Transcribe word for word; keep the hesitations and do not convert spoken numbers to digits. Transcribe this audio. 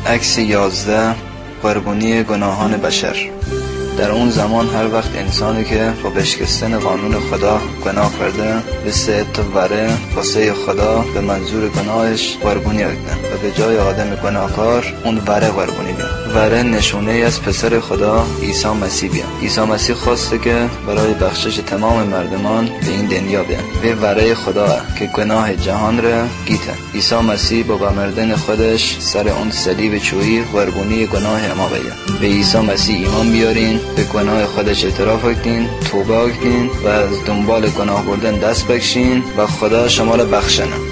عکس یازده، قربانی گناهان بشر. در اون زمان هر وقت انسانی که با بشکستن قانون خدا گناه کرده به سه تا وره واسه خدا به منظور گناهش قربانی اگدن و به جای آدم گناهکار اون وره قربانی بیان. وره نشونه از پسر خدا عیسی مسیح بیان. عیسی مسیح خواسته که برای بخشش تمام مردمان به این دنیا بیان. به وره خدا که گناه جهان را گیته. عیسی مسیح با بمردن خودش سر اون صلیب چوبی قربانی گناه ما بیان. به عیسی مسیح ایمان بیارین، به گناه خودش اعتراف کنین، توبه کنین و از دنبال گناه بردن دست بکشین و خدا شما را بخشنه.